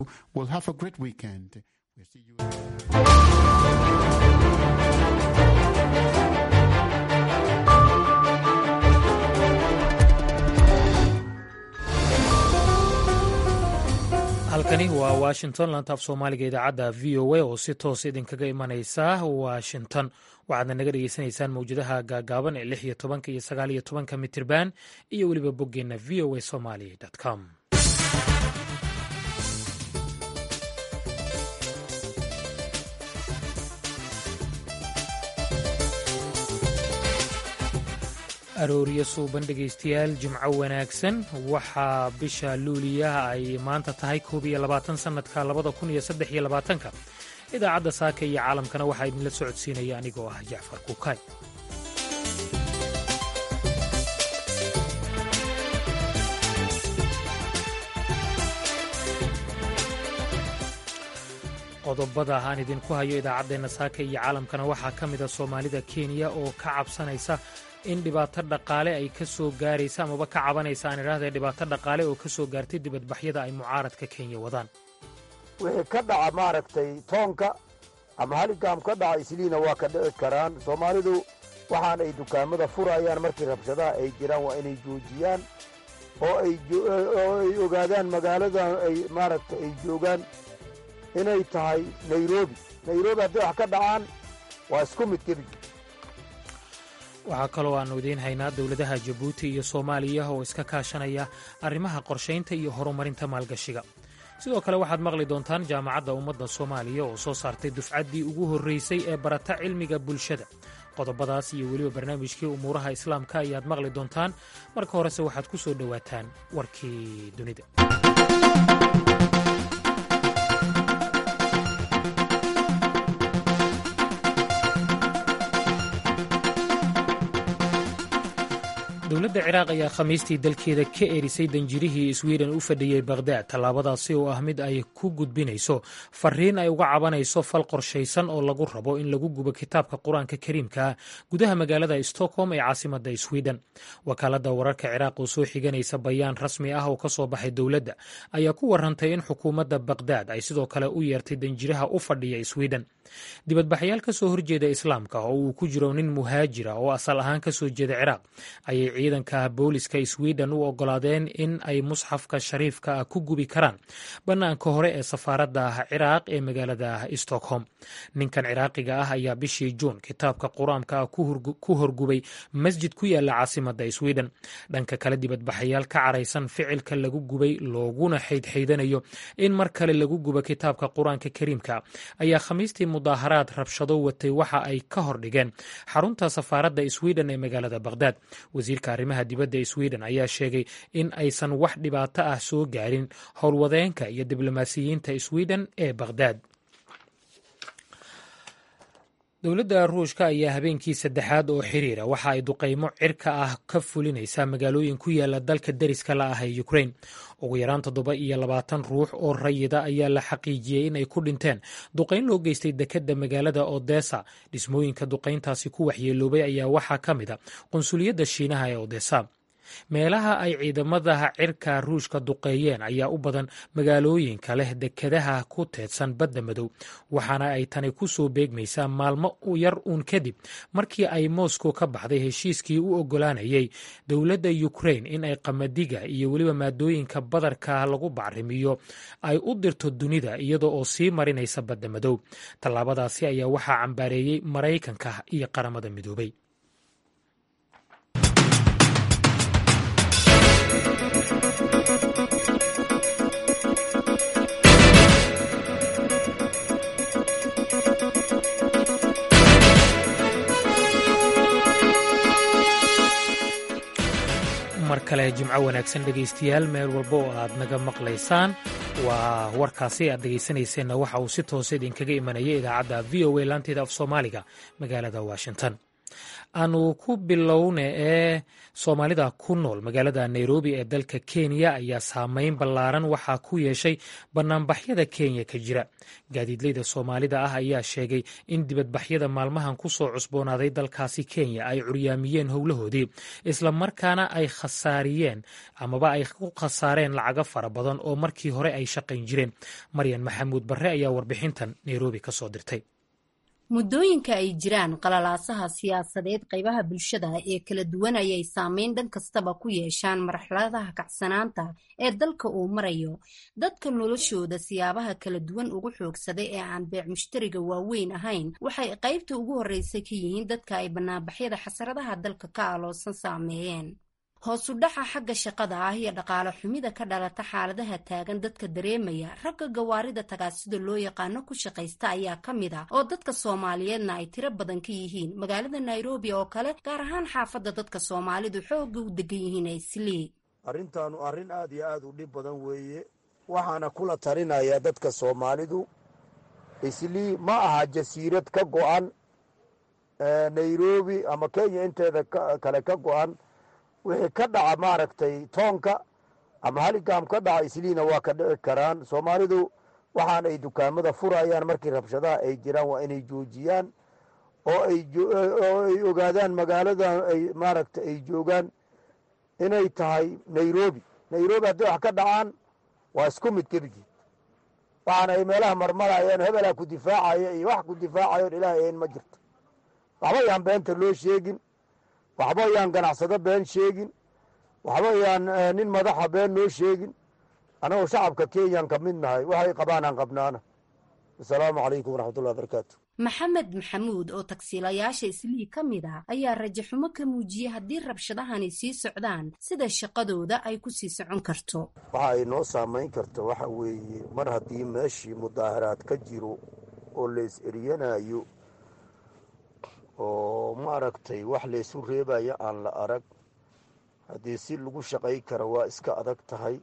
We'll have a great weekend. We'll see you. halkani waa washington laanta af soomaaliga idaacadda v o a oo si toos idinkaga imanaysa washington waxaadna naga dhegeysanaysaan mawjadaha gaagaaban ee 16 iyo 19 mitirban iyo weliba boggeenna v o a somali com. arooriyo suuban dhegaystayaal jimco wanaagsan waxaa bisha luuliya ay maanta tahay 21 sannadka 2023 idaacadda saaka iyo caalamkana waxaa idinla socodsiinaya anigoo ah jacfar kuukay. qodobada aan idinku hayo idaacaddeenna saaka iyo caalamkana waxaa ka mida soomaalida kenya oo ka cabsanaysa in dhibaato dhaqaale ay ka soo gaaraysa amaba ka cabanaysa aan idhaahdee dhibaato dhaqaale oo ka soo gaartay dibadbaxyada ay mucaaradka kenya wadaan. wixii ka dhaca maaragtay toonka ama haligaam ka dhaca isliina waa ka dhici karaan. soomaalidu waxaan ay dukaamada furayaan markii rabshadaha ay jiraan waa inay joojiyaan oo ay ogaadaan magaaladan ay maaragtay ay joogaan inay tahay nairobi hadday wax ka dhacaan waa isku mid keli. waxaa kaloo aannu idiin haynaa dowladaha jabuuti iyo soomaaliya oo iska kaashanaya arrimaha qorshaynta iyo horumarinta maalgashiga. sidoo kale waxaad maqli doontaan jaamacadda ummadda soomaaliya oo soo saartay dufcaddii ugu horraysay ee barata cilmiga bulshada. qodobadaas iyo weliba barnaamijkii umuuraha islaamka ayaad maqli doontaan. marka horese waxaad ku soo dhowaataan warkii dunida. dowladda ciraaq ayaa khamiistii dalkeeda ka erisay danjirihii swiden u fadhiyey bakhdaad. tallaabadaasi oo ah mid ay ku gudbinayso fariin ay uga cabanayso fal qorshaysan oo lagu rabo in lagu gubo kitaabka qur-aanka kariimka gudaha magaalada stockholm ee caasimadda swiden. wakaaladda wararka ciraaq oo soo xiganaysa bayaan rasmi ah oo ka soo baxay dowladda ayaa ku warrantay in xukuumadda bakhdaad ay sidoo kale u yeertay danjiraha u fadhiya swiden. dibadbaxyaal ka soo horjeeda islaamka oo uu ku jiro nin muhaajira oo asal ahaan ka soo jeeda ciraaq ayay ciidanka booliska swiden u oggolaadeen in ay musxafka shariifka ah ku gubi karaan bannaanka hore ee safaaradda ciraaq ee magaalada stockholm. ninkan ciraaqiga ah ayaa bishii juun kitaabka qur-aanka ah ku horgubay masjid ku yaala caasimadda swiden. dhanka kale dibadbaxayaal ka caraysan ficilka lagu gubay looguna xaydxaydanayo in mar kale lagu gubo kitaabka qur-aanka kariimka ayaa khamiistii mudaaharaad rabshado watay waxa ay ka hordhigeen xarunta safaaradda swiden ee magaalada bakhdaad. wasiirka arrimaha dibadda swiden ayaa sheegay in aysan wax dhibaato ah soo gaarin howlwadeenka iyo diblomaasiyiinta swiden ee bakhdaad. dowladda ruushka ayaa habeenkii saddexaad oo xiriira waxa ay duqaymo cirka ah ka fulinaysaa magaalooyin ku yaala dalka deriska la ah ee ukrain. ugu yaraan 27 ruux oo rayida ayaa la xaqiijiyey in ay ku dhinteen duqayn loo geystay dekedda magaalada odessa. dhismooyinka duqayntaasi ku waxyeeloobay ayaa waxaa ka mid a qunsuliyadda shiinaha ee odessa. meelaha ay ciidamada cirka ruushka duqeeyeen ayaa u badan magaalooyinka leh dekedaha ku teedsan badda madow, waxaana ay tani ku soo beegmaysaa maalmo yar uun kadib markii ay moscow ka baxday heshiiskii u oggolaanayay dowladda ukrain in ay qamadiga iyo weliba maadooyinka badarka lagu bacrimiyo ay u dirto dunida iyada oo sii marinaysa badda madow. tallaabadaasi ayaa waxaa cambaareeyey maraykanka iyo qaramada midoobay. mar kale jimco wanaagsan dhegaystayaal meel walba oo aad naga maqlaysaan. waa warkaasi aad dhegaysanayseena waxa uu si toosa idinkaga imanaya idaacadda v o a laanteeda af soomaaliga magaalada washington. aanu ku bilowna ee soomaalida ku nool magaalada nairobi ee dalka kenya ayaa saameyn ballaaran waxaa ku yeeshay banaanbaxyada kenya ka jira. gaadiidleyda soomaalida ah ayaa sheegay in dibadbaxyada maalmahan ku soo cusboonaaday dalkaasi kenya ay curyaamiyeen howlahoodii islamarkaana ay khasaariyeen amaba ay ku khasaareen lacago fara badan oo markii hore ay shaqayn jireen. maryan maxamuud barre ayaa warbixintan nairobi ka soo dirtay. muddooyinka ay jiraan qalalaasaha siyaasadeed qaybaha bulshada ee kala duwan ayay saameyn dhan kastaba ku yeeshaan marxaladaha kacsanaanta ee dalka uu marayo. dadka noloshooda siyaabaha kala duwan ugu xoogsaday ee aan beec mushtariga waaweyn ahayn waxay qaybta ugu horreysay ka yihiin dadka ay banaanbaxyada xasaradaha dalka ka aloosan saameeyeen. hoosu dhaca xagga shaqada ah iyo dhaqaale xumida ka dhalata xaaladaha taagan dadka dareemaya ragga gawaarida tagaasida loo yaqaano ku shaqaysta ayaa ka mid ah oo dadka soomaaliyeedna ay tiro badan ka yihiin magaalada nairobi oo kale, gaar ahaan xaafadda dadka soomaalidu xoogga u degan yihiin islii. arrintaanu arrin aad iyo aad u dhib badan weeye, waxaana kula talinayaa dadka soomaalidu islii ma aha jasiirad ka go'an nairobi ama kenya inteeda kale ka go'an. wixii ka dhaca maaragtay toonka ama haligaam ka dhaca isliina waa ka dhici karaan. soomaalidu waxaan ay dukaamada furayaan markii rabshadaha ay jiraan waa inay joojiyaan oo ay ogaadaan magaalada ay maaragtay ay joogaan inay tahay nairobi. nairobi hadday wax ka dhacaan waa isku mid kebigeed, waxaana ay meelaha marmarayaan hebelaa ku difaacaya iyo wax ku difaacayoon ilaahay ayn ma jirto. waxba yaan beenta loo sheegin, waxba yaan ganacsado been sheegin, waxba yaan nin madaxa been noo sheegin. annagoo shacabka kenyan ka mid nahay, waxay qabaan aan qabnaana. asalaamu calaykum waraxmatullahi wabarakaatu. maxamed maxamuud oo tagsiilayaasha islii ka mid ah ayaa rajaxumo ka muujiyey haddii rabshadahani sii socdaan sida shaqadooda ay ku sii socon karto. waxa ay noo saamayn karto waxa weeye mar haddii meeshii mudaaharaad ka jiro oo lays eryanayo oo maaragtay wax laysu reebaya aan la arag, haddii si lagu shaqay karo waa iska adag tahay.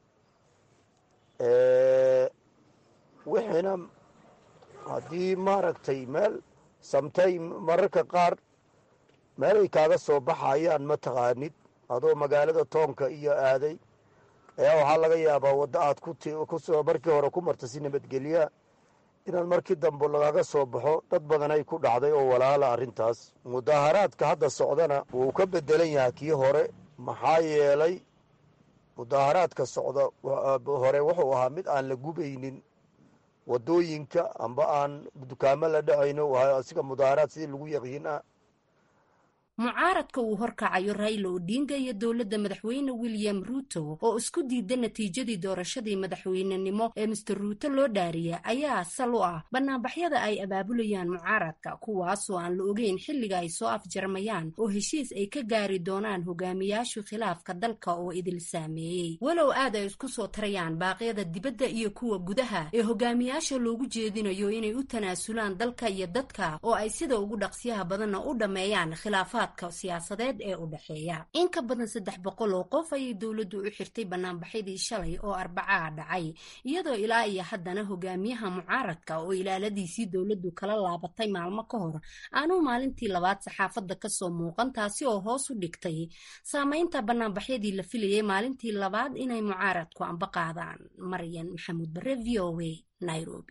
wixiina haddii maaragtay meel samtay mararka qaar meelay kaaga soo baxayaan ma taqaanid, adoo magaalada toonka iyo aaday ayaa waxaa laga yaabaa waddo aad kusoo markii hore ku marta si nabadgelyaa inaad markii dambe lagaga soo baxo. dad badanay ku dhacday oo walaala arrintaas. mudaaharaadka hadda socdana wuu ka bedelan yahay kii hore, maxaa yeelay mudaaharaadka socda hore wuxuu ahaa mid aan la gubaynin waddooyinka amba aan dukaamo la dhacayno, asiga mudaaharaad sidii lagu yaqiin ah. mucaaradka uu horkacayo raila odinga iyo dowladda madaxweyne william ruuto oo isku diida natiijadii doorashadii madaxweynenimo ee mister ruuto loo dhaariya ayaa sal u ah banaanbaxyada ay abaabulayaan mucaaradka, kuwaasoo aan la ogeyn xilliga ay soo afjarmayaan oo heshiis ay ka gaari doonaan hogaamiyaashu khilaafka dalka oo idil saameeyey. walow aad ay isku soo tarayaan baaqyada dibadda iyo kuwa gudaha ee hogaamiyaasha loogu jeedinayo inay u tanaasulaan dalka iyo dadka oo ay sida ugu dhaqsiyaha badanna u dhammeeyaan khilaafaad siyaasadeed ee u dhexeeya. in ka badan 300 oo qof ayay dowladdu u xirtay banaanbaxyadii shalay oo Arbacaa dhacay, iyadoo ilaa iyo haddana hogaamiyaha mucaaradka oo ilaaladiisii dowladdu kala laabatay maalmo ka hor aanu maalintii labaad saxaafadda ka soo muuqan, taasi oo hoos u dhigtay saameynta banaanbaxyadii la filayay maalintii labaad inay mucaaradku amba qaadaan. maryan maxamuud barre, v o a, Nairobi.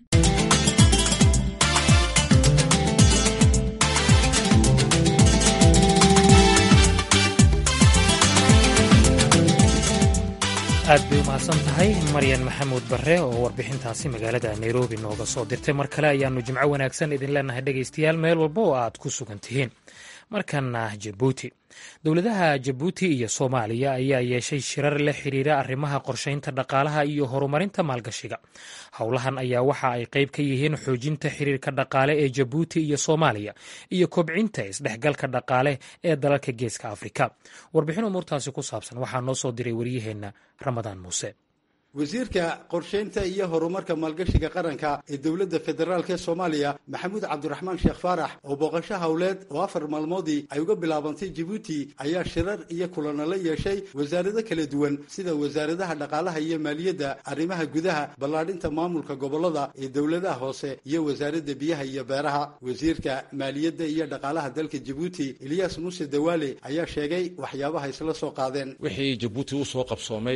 aad bay u mahadsan tahay maryan maxamuud barre oo warbixintaasi magaalada nairobi nooga soo dirtay. mar kale ayaannu jimco wanaagsan idin leenahay dhegaystayaal meel walba oo aad ku sugan tihiin. markana jabuuti. dowladaha jabuuti iyo soomaaliya ayaa yeeshay shirar la xiriira arrimaha qorshaynta dhaqaalaha iyo horumarinta maalgashiga. howlahan ayaa waxa ay qayb ka yihiin xoojinta xiriirka dhaqaale ee jabuuti iyo soomaaliya iyo kobcinta isdhexgalka dhaqaale ee dalalka geeska afrika. warbixin umuurtaasi ku saabsan waxaa noo soo diray waryaheenna ramadaan muuse. wasiirka qorsheynta iyo horumarka maalgashiga qaranka ee dowladda federaalk ee Soomaaliya Maxamuud Cabdiraxmaan Sheekh Faarax oo booqasho hawleed oo 4 maalmoodii ay uga bilaabantay Djibouti ayaa shirar iyo kulano la yeeshay wasaarado kala duwan sida wasaaradaha dhaqaalaha iyo maaliyadda, arrimaha gudaha, ballaadhinta maamulka gobolada ee dowladaha hoose iyo wasaaradda biyaha iyo beeraha. wasiirka maaliyadda iyo dhaqaalaha dalka Djibouti Ilyas Muuse Dawaale ayaa sheegay waxyaabaha isla soo qaadeen. wixii Djibouti u soo qabsoomay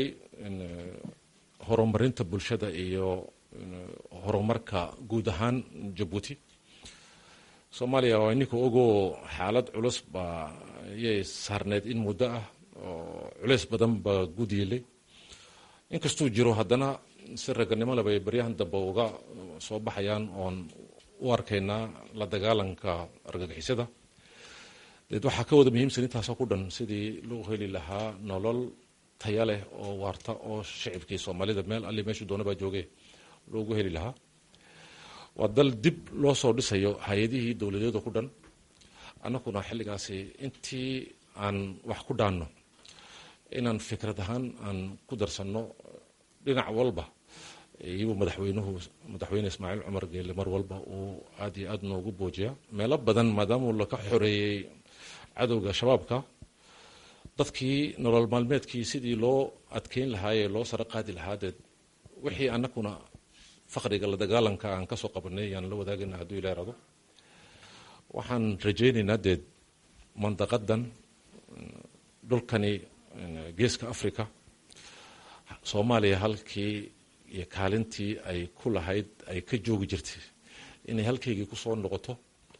horumarinta bulshada iyo horumarka guud ahaan Djibouti. Soomaaliya waa ninka ugu xaalad culus baa ayay saarneed in muddo ah oo culeys badan baa gudiyay. inkastuu jiro haddana si raganimo leh bay baryahan dambe uga soo baxayaan oon u arkaynaa la dagaalanka argagixisada. waxaa ka wada muhiimsan intaasoo ku dhan sidii loo heli lahaa nolol tayo leh oo waarta oo shacabkii Soomaalida meel alle meeshu doonaba joogay loogu heli lahaa. waa dal dib loo soo dhisayo hay'adihii dawladeed ku dhan. annaguna xilligaasi intii aan wax ku dhaanno inaan fikrad ahaan aan ku darsanno dhinac walba iyo madaxweyne Ismaaciil Cumar Geelle mar walba uu aad iyo aad noogu boojiya meelo badan maadaama la ka xoreeyay cadowga shabaabka. dadkii nolol maalmeedkii sidii loo adkeyn lahaa ee loo sare qaadi lahaa wixii annaguna faqriga la dagaalanka aan ka soo qabanay aan la wadaagina hadduu ilaahay rado. waxaan rajaynaynaa mandaqadan dhulkani geeska Afrika Soomaaliya halkii iyo kaalintii ay ku lahayd ay ka joogi jirtay inay halkeygii ku soo noqoto.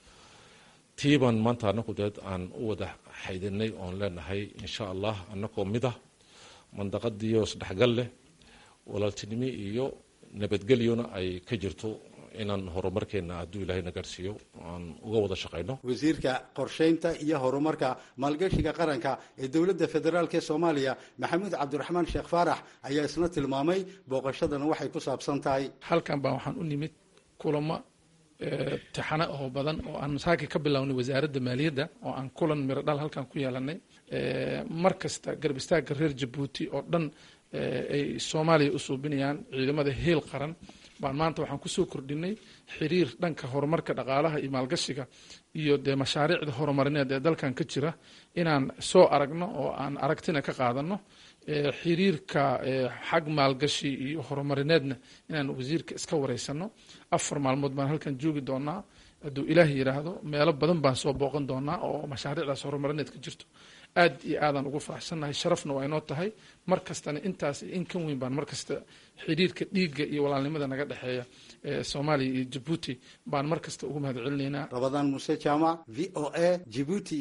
tiiban maanta annagu aan u wada xaydinay oon leenahay insha Allah annagoo mid ah mandaqadiyo isdhexgal leh walaaltinimo iyo nabadgelyona ay ka jirto inaan horumarkeena hadduu ilaahay na gaarsiiyo aan uga wada shaqayno. wasiirka qorsheynta iyo horumarka maalgashiga qaranka ee dowladda federaalk ee Soomaaliya Maxamuud Cabdiraxmaan Sheekh Faarax ayaa isna tilmaamay booqashadan waxay ku saabsan tahay. halkan baa waxaan u nimid kulamo taxana oo badan oo aan saaki ka bilownay wasaaradda maaliyadda oo aan kulan miro dhal halkan ku yeelanay. markasta garab istaagga reer Djibouti oo dhan ay Soomaaliya u suubinayaan ciidamada heel qaran baan maanta waxaan ku soo kordhinay xiriir dhanka horumarka dhaqaalaha iyo maalgashiga iyo mashaariicda horumarineed ee dalkan ka jira inaan soo aragno oo aan aragtina ka qaadano. xiriirka xag maalgashi iyo horumarineedna inaan wasiirka iska wareysano. 4 maalmood baan halkan joogi doonaa hadduu ilaahay yiraahdo. meelo badan baan soo booqan doonaa oo mashaariicdaas horumarineed ka jirto. aad iyo aadaan ugu faraxsannahay, sharafna waa inoo tahay. mar kastana intaas in kan weyn baan mar kasta xiriirka dhiigga iyo walaalnimada naga dhexeeya Soomaaliya iyo Djibouti baan mar kasta ugu mahadcelinaynaa. Rabadaan Muuse Jaamac, VOA, Djibouti.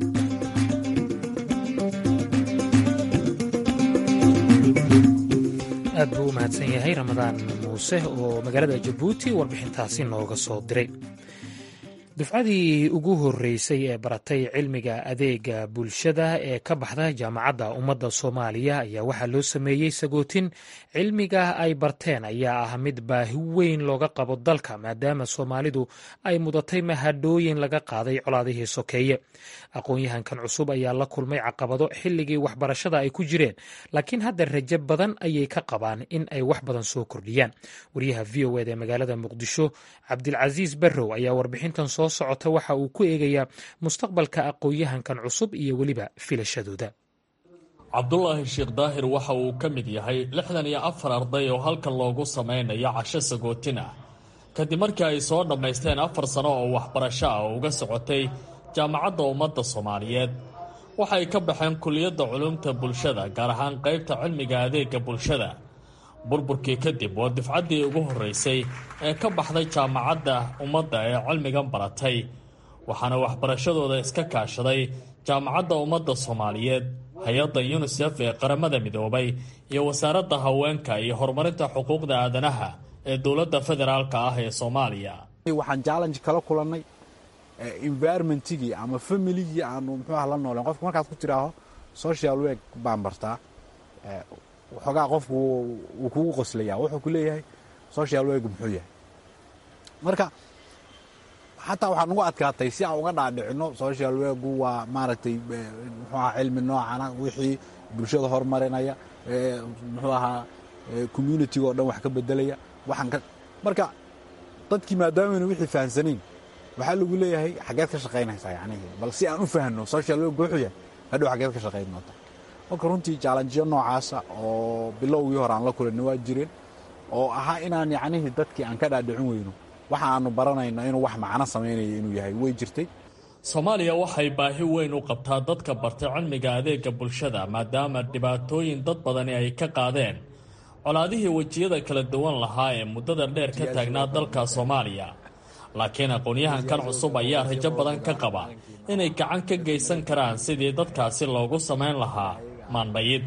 aad buu u mahadsan yahay Ramadaan Muuse oo magaalada Djibouti warbixintaasi nooga soo diray. dufcadii ugu horeysay ee baratay cilmiga adeega bulshada ee ka baxda jaamacadda ummadda Soomaaliya ayaa waxaa loo sameeyey sagootin. cilmiga ay barteen ayaa ah mid baahi weyn looga qabo dalka maadaama Soomaalidu ay mudatay mahadhooyin laga qaaday colaadihii sokeeye. aqoon-yahankan cusub ayaa la kulmay caqabado xilligii waxbarashada ay ku jireen, laakiin hadda rajo badan ayay ka qabaan in ay wax badan soo kordhiyaan. wariyaha VOA ee magaalada Muqdisho Cabdilcasiis Barrow ayaa warbixintan soo socota waxa uu ku eegayaa mustaqbalka aqoon-yahankan cusub iyo weliba filashadooda. cabdulaahi sheekh daahir waxa uu ka mid yahay 64 arday oo halkan loogu samaynayo casho sagootin ah kadib markii ay soo dhammaysteen 4 sano oo waxbarasho ah oo uga socotay jaamacadda ummadda Soomaaliyeed. waxay ka baxeen kulliyadda culuumta bulshada gaar ahaan qaybta cilmiga adeega bulshada. burburkii kadib waa dufcaddii ugu horeysay ee ka baxday jaamacadda ummadda ee cilmigan baratay, waxaana waxbarashadooda iska kaashaday jaamacadda ummadda Soomaaliyeed, hay-adda UNICEF ee qaramada midoobay iyo wasaaradda haweenka iyo horumarinta xuquuqda aadanaha ee dowladda federaalka ah ee Soomaaliya. waxaan challenge kala kulannay environmentigii ama familigii aanu la nooleen. qofka markaad ku tiraaho social work baan bartaa, waxoogaa qofku wuu kugu qoslayaa, wuxuu ku leeyahay social work muxuu yahay. marka xataa waxaan ugu adkaatay si aan uga dhaadhicino social worku waa maaragtay muxuu ahaa cilmi noocana wixii bulshada horumarinaya, muxuu ahaa community-ga oo dhan wax ka bedelaya marka dadkii maadaamana wixii fahansanayn waxaa lagu leeyahay xageed ka shaqaynaysaa yacnihii bal si aan u fahanno social work wuxuu yahay hadhow xageed ka shaqayn doonta marka runtii challengeyo noocaasa oo bilowgii hore aan la kulanna waa jireen oo ahaa inaan yacnihii dadkii aan ka dhaadhicin weyno waxa aanu baranayno inuu wax macno samaynayo inuu yahay way jirtay Soomaaliya waxay baahi weyn u qabtaa dadka bartay cilmiga adeega bulshada maadaama dhibaatooyin dad badani ay ka qaadeen colaadihii wajiyada kala duwan lahaa ee muddada dheer ka taagnaa dalka Soomaaliya laakiin aqoonyahankan cusub ayaa rajo badan ka qaba inay gacan ka geysan karaan sidii dadkaasi loogu samayn lahaa maanbayid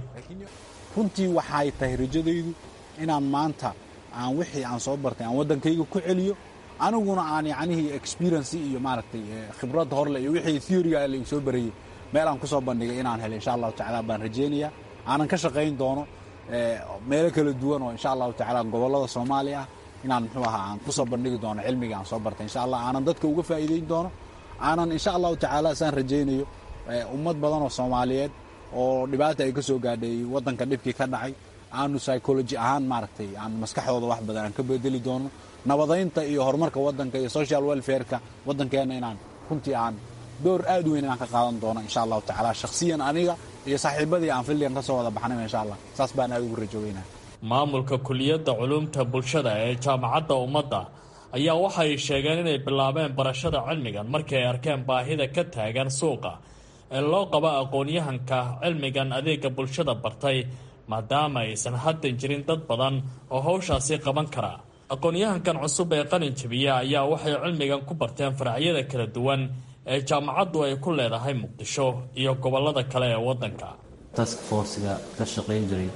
runtii waxay tahay rajadaydu inaan maanta aan wixii aan soo bartay aan waddankayga ku celiyo aniguna aan yacnihii experience iyo maaragtay khibrad horle iyo wixii theory-ga la soo barayay meel aan ku soo bandhigay inaan helo insha allahu tacaala baan rajaynayaa aanan ka shaqayn doono meelo kala duwan oo insha allahu tacaala gobollada Soomaaliya inaan muxuu ahaa aan ku soo bandhigi doono cilmiga aan soo bartay insha allah aanan dadka uga faa'iideyn doono aanan insha allahu tacaala saan rajaynayo ummad badan oo Soomaaliyeed oo dhibaata ay ka soo gaadhay waddanka dhibkii ka dhacay aanu psychology ahaan maaragtay aan maskaxdooda wax badan aan ka bedeli doono nabadaynta iyo horumarka waddanka iyo social welfare-ka waddankeena inaan runtii aan door aad weyn inaan ka qaadan doono insha allahu tacaala shakhsiyan aniga iyo saaxiibadii aan filligan ka soo wada baxnay insha allah saas baan aad ugu rajoonayaa maamulka kulliyadda culuumta bulshada ee jaamacadda ummadda ayaa waxay sheegeen inay bilaabeen barashada cilmigan markii ay arkeen baahida ka taagan suuqa ee loo qabo aqoonyahanka cilmigan adeega bulshada bartay maadaama aysan haddan jirin dad badan oo hawshaasi qaban kara aqoonyahankan cusub ee qalin jabiya ayaa waxay cilmigan ku barteen faracyada kala duwan ee jaamacaddu ay ku leedahay Muqdisho iyo gobollada kale ee waddanka task force-ga ka shaqayn jiray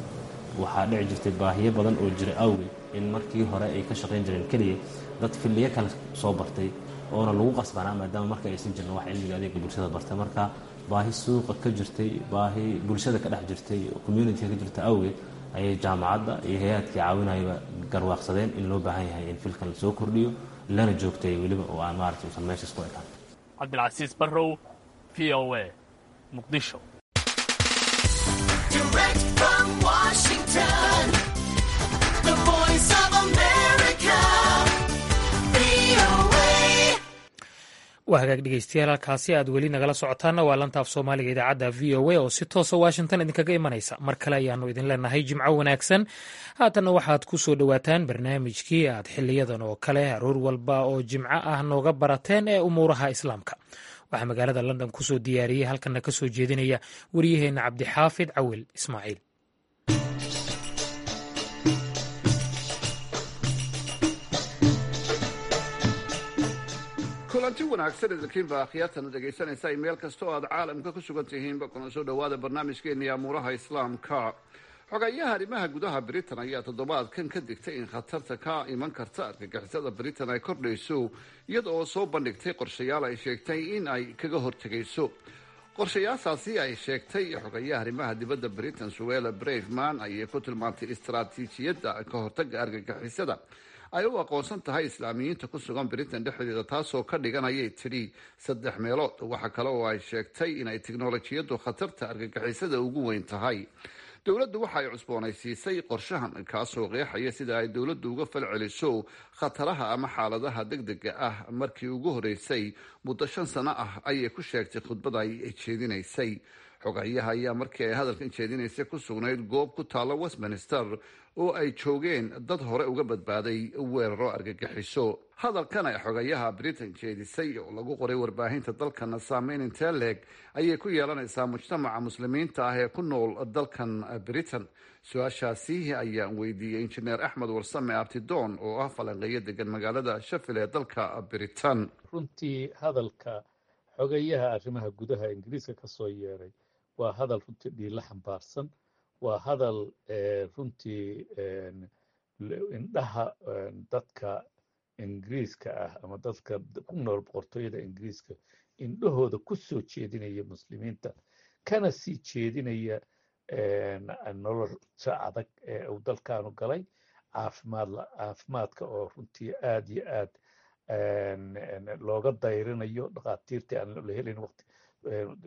waxaa dhici jirtay baahiyo badan oo jira awgeed in markii hore ay ka shaqayn jireen kaliya dad filliyo kale soo bartay oona lagu qasbanaa maadaama marka aysan jirin wax cilmiga adeega bulshada bartay marka baahi suuqa ka jirtay baahi bulshada ka dhex jirtay community ka jirta awgeed ayay jaamacadda iyo hay'adkii caawinayba garwaaqsadeen in loo baahan yahay in filkan la soo kordhiyo lana joogtay weliba oo aan maaragtay usan meeshaas ku ekaan Cabdilcasiis Barrow VOA Muqdisho Direct from Washington, the voice of America, VOA. waa hagaag dhegeystayaal halkaasi aad weli nagala socotaana waa lantaaf soomaaliga idaacadda v o a oo si toosa washington idinkaga imanaysa mar kale ayaanu idin leenahay jimco wanaagsan haatanna waxaad ku soo dhowaataan barnaamijkii aad xiliyadan oo kale aroor walba oo jimco ah nooga barateen ee umuuraha islaamka waxaa magaalada london ku soo diyaariyey halkana ka soo jeedinaya wariyaheenna cabdixaafid cawil ismaaciil kulanti wanaagsan idinkiinba akhyaartana dhegaysanaysa meel kasta oo aad caalamka ku sugan tihiinba kuna soo dhowaada barnaamijkeennii amuuraha islaamka xogayaha arrimaha gudaha britain ayaa toddobaadkan ka digtay in khatarta ka iman karta argagixisada britain ay kordhayso iyada oo soo bandhigtay qorshayaal ay sheegtay in ay kaga hortegayso qorshayaashaasi ay sheegtay xogayaha arrimaha dibadda britain suella braverman ayay ku tilmaantay istaraatiijiyadda ka hortaga argagixisada ay u aqoonsan tahay islaamiyiinta ku sugan britain dhexdeeda taasoo ka dhigan ayay tidhi 3 meelood waxa kale oo ay sheegtay inay tiknolojiyaddu khatarta argagixisada ugu weyn tahay dowladdu waxa ay cusboonaysiisay qorshahan kaasoo qeexaya sida ay dowladdu uga falceliso khataraha ama xaaladaha degdega ah markii ugu horeysay muddo 5 sano ah ayay ku sheegtay khudbada ay jeedinaysay xogayaha ayaa markii ay hadalkan jeedinaysay ku sugnayd goob ku taalla Westminster oo ay joogeen dad hore uga badbaaday weeraro argagixiso hadalkan ay xogayaha Britain jeedisay oo lagu qoray warbaahinta dalkana saameyn intee leeg ayay ku yeelanaysaa mujtamaca muslimiinta ah ee ku nool dalkan Britain su-aashaasi ayaan weydiiyey injineer Axmed Warsame Abtidoon oo ah falanqeeyo degan magaalada Sheffield ee dalka Britain runtii hadalka xogayaha arrimaha gudaha Ingiriiska ka soo yeeray waa hadal runtii dhiila xambaarsan waa hadal runtii indhaha dadka Ingiriiska ah ama dadka ku nool boqortooyada Ingiriiska indhahooda ku soo jeedinaya muslimiinta kana sii jeedinaya nolosha adag ee uu dalkaanu galay caafimaadka oo runtii aad iyo aad looga dayrinayo dhakhaatiirtii aan la helin waqti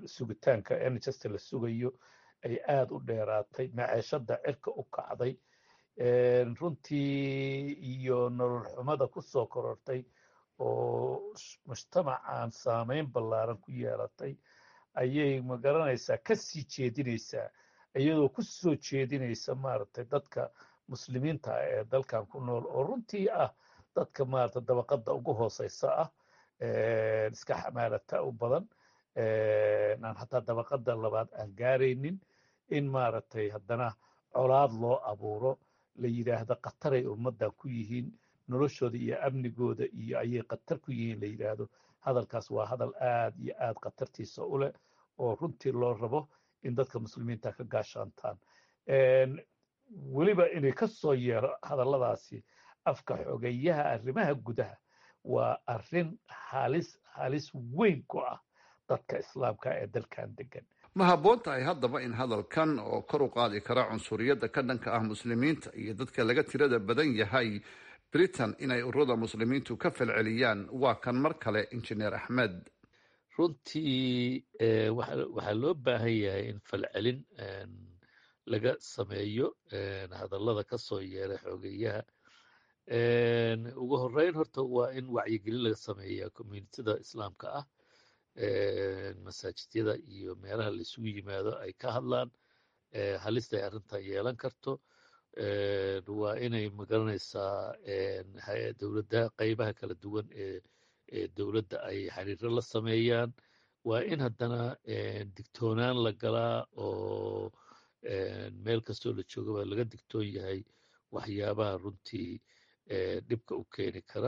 sugitaanka NHS la sugayo ay aad u dheeraatay maciishada cirka u kacday runtii iyo nolol xumada ku soo korortay oo mujtamacaan saameyn ballaaran ku yeelatay ayay magaranaysaa ka sii jeedinaysaa iyadoo ku soo jeedinaysa maaragtay dadka muslimiinta ah ee dalkan ku nool oo runtii ah dadka maaragtay dabaqada ugu hooseysa ah iska xamaalata u badan aan xataa dabaqada labaad aan gaaraynin in maaragtay haddana colaad loo abuuro la yidhaahdo khataray ummaddan ku yihiin noloshooda iyo amnigooda iyo ayay khatar ku yihiin la yidhaahdo hadalkaas waa hadal aad iyo aad khatartiisa u leh oo runtii loo rabo in dadka muslimiinta ka gaashaantaan weliba inay ka soo yeero hadalladaasi afka xogeyaha arrimaha gudaha waa arrin halis weyn ku ah dadka islaamka ee dalkan degan ma habboon tahay haddaba in hadalkan oo kor u qaadi kara cunsuriyadda ka dhanka ah muslimiinta iyo dadka laga tirada badan yahay britain inay ururada muslimiintu ka falceliyaan waa kan mar kale injineer axmed runtii waxaa loo baahan yahay in falcelin laga sameeyo hadallada ka soo yeera xogeyaha ugu horeyn horta waa in wacyigelin laga sameeyaa communityada islaamka ah masaajidyada iyo meelaha la isugu yimaado ay ka hadlaan halista ay arrintan yeelan karto waa inay magaranaysaa dowladda qaybaha kala duwan ee dowladda ay xiriiro la sameeyaan waa in haddana digtoonaan la galaa oo meel kastoo la joogaba laga digtoon yahay waxyaabaha runtii dhibka u keeni kara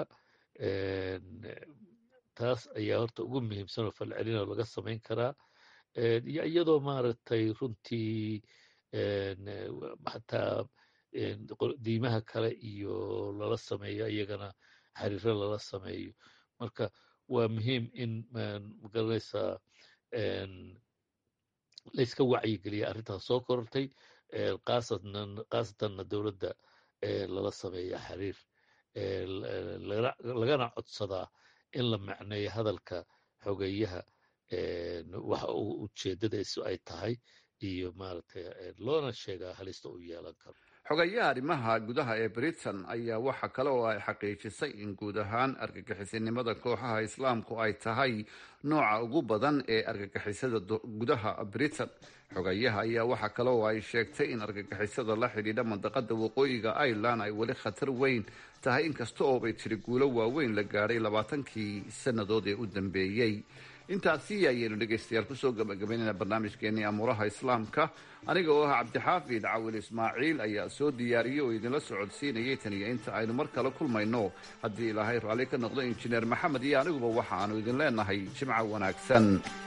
taas ayaa horta ugu muhiimsan oo falcelin oo laga samayn karaa iyo iyadoo maaragtay runtii xataa diimaha kale iyo lala sameeyo iyagana xiriiro lala sameeyo marka waa muhiim in magaranaysaa layska wacyigeliya arrintaas soo korortay khaasatanna dowladda lala sameeya xiriir lagana codsadaa in la macneeyo hadalka xogeyaha waxa ujeedadaisu ay tahay iyo maaragtay loona sheegaa halista u yeelan karo xogeyaha arrimaha gudaha ee britain ayaa waxa kale oo ay xaqiijisay in guud ahaan argagixisinimada kooxaha islaamku ay tahay nooca ugu badan ee argagixisada gudaha britain xogeyaha ayaa waxa kale oo ay sheegtay in argagixisada la xidhiidha mandaqada waqooyiga ireland ay weli khatar weyn tahay inkasta oo bay tiri guulo waaweyn la gaadhay 20kii sannadood ee u dambeeyey intaasi ayaynu dhegaystayaal kusoo gabagabaynayna barnaamijkeenii amuuraha islaamka aniga oo ah cabdixaafid cawil ismaaciil ayaa soo diyaariyey oo idinla socodsiinayay tan iyo inta aynu mar kale kulmayno haddii ilaahay raalli ka noqdo injineer maxamed iyo aniguba waxa aanu idin leenahay jimco wanaagsan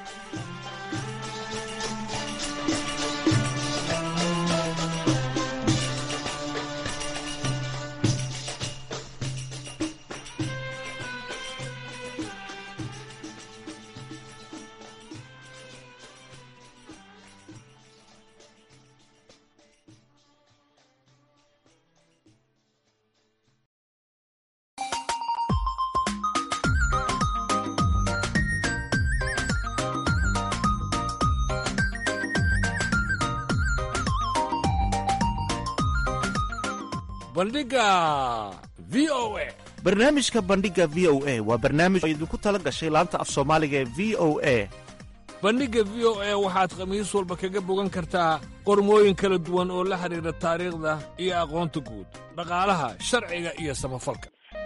barnaamijka bandhiga v o a waa barnaamij oo idinku tala gashay laanta af soomaaliga ee v o a bandhigga v o a waxaad khamiis walba kaga bogan kartaa qormooyin kala duwan oo la xidhiidha taariikhda iyo aqoonta guud dhaqaalaha sharciga iyo samafalka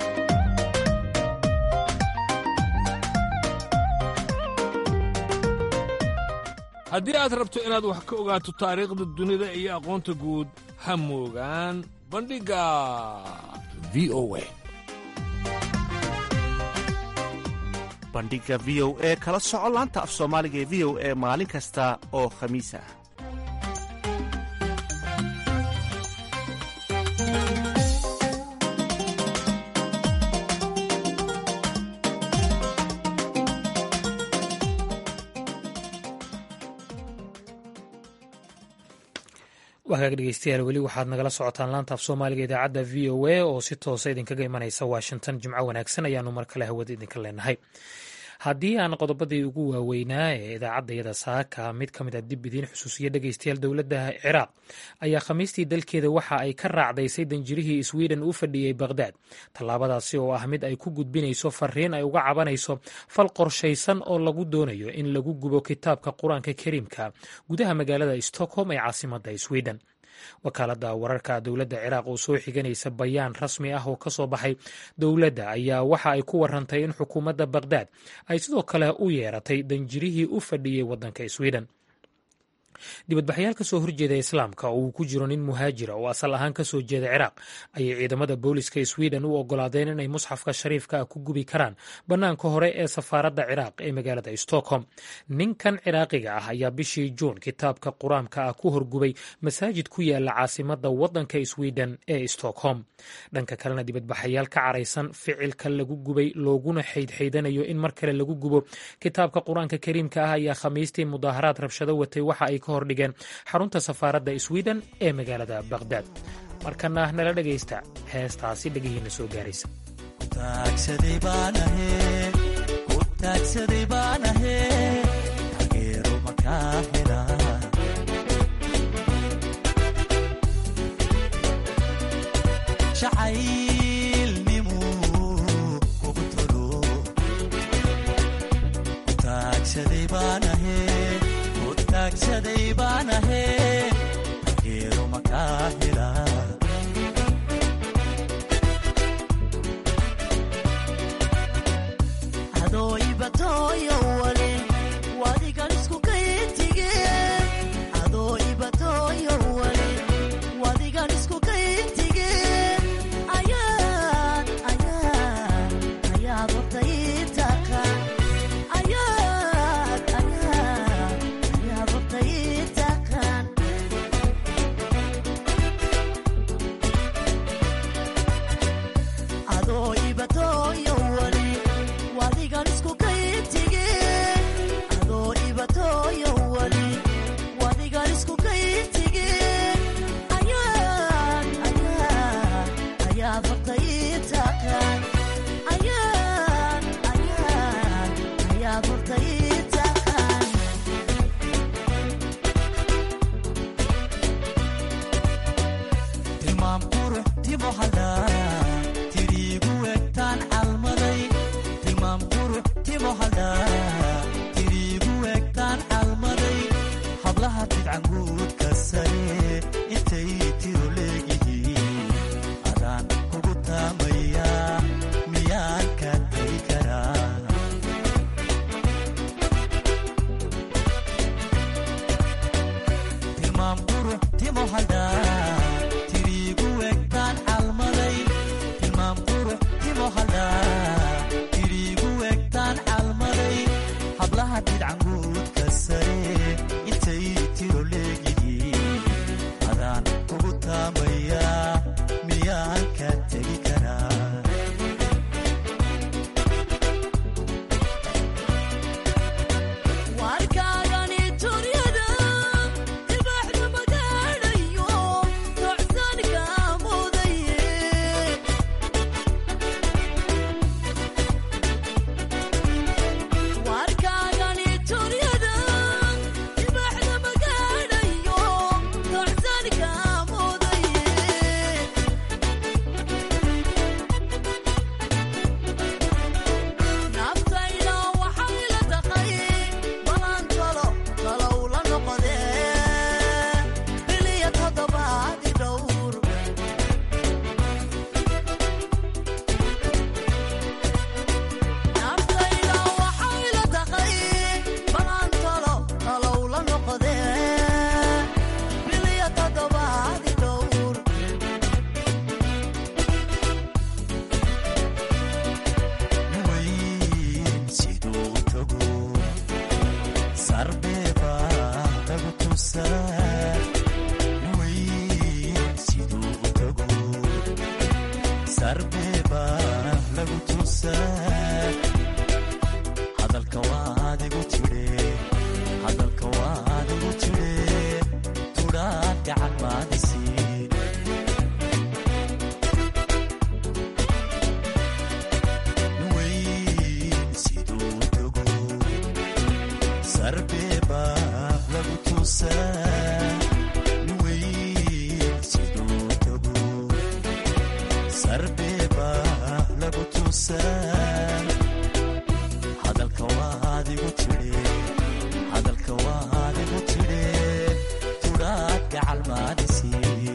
haddii aad rabto inaad wax ka ogaato taariikhda dunida iyo aqoonta guud ha moogaan bandhigga v o a bandhiga v o e kala soco laanta af soomaaliga ee v o e maalin kasta oo khamiis ah wagaag dhegeystayaal weli waxaad nagala socotaan laanta af soomaaliga idaacadda v o a oo si toosa idinkaga imanaysa washington jimco wanaagsan ayaanu mar kale hawada idinka leenahay haddii aan qodobadii ugu waaweynaa ee idaacaddayada saaka mid ka mid a dib idiin xusuusiya dhegaystayaal dowladda ciraaq ayaa khamiistii dalkeeda waxa ay ka raacdaysay danjirihii sweden u fadhiyey baghdad tallaabadaasi oo ah mid ay ku gudbinayso fariin ay uga cabanayso fal qorshaysan oo lagu doonayo in lagu gubo kitaabka qur-aanka kariimka gudaha magaalada stockholm ee caasimadda sweden wakaaladda wararka dowladda ciraaq oo soo xiganaysa bayaan rasmi ah oo ka soo baxay dowladda ayaa waxa ay ku warantay in xukuumadda baghdad ay sidoo kale u yeeratay danjirihii u fadhiyey waddanka sweden dibadbaxyaal ka soo horjeeda islaamka oo uu ku jiro nin muhaajira oo asal ahaan ka soo jeeda ciraaq ayay ciidamada booliska sweden u ogolaadeen inay musxafka shariifka ah ku gubi karaan bannaanka hore ee safaaradda ciraaq ee magaalada stockholm ninkan ciraaqiga ah ayaa bishii juun kitaabka qur-aanka ah ku horgubay masaajid ku yaala caasimadda waddanka sweden ee stockholm dhanka kalena dibadbaxayaal ka caraysan ficilka lagu gubay looguna xaydxaydanayo in mar kale lagu gubo kitaabka qur-aanka kariimka ah ayaa khamiistii mudaaharaad rabshado watay waxa ay ka hordhigeen xarunta safaaradda sweden ee magaalada baghdad markana nala dhegaysta heestaasi dhegihiina soo gaaraysa musan hadalka waad igu tidhi hadalka waad igu tidhi tudhaad gacalmaadisii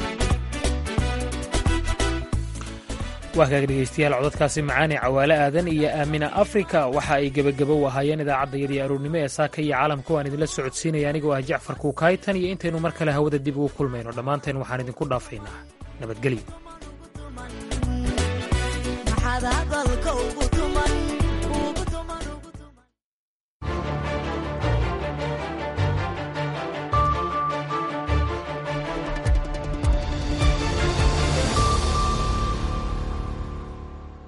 waa kaaga dhegaystayaal codadkaasi macaane cawaale aadan iyo aamina afrika waxa ay gebagabo u ahaayeen idaacaddayadii aroornimo ee saaka iyo caalamka waan idinla socodsiinaya anigoo ah jacfar kuukaay tan iyo intaynu mar kale hawada dib ugu kulmayno dhammaanteen waxaan idinku dhaafaynaa nabadgelyo.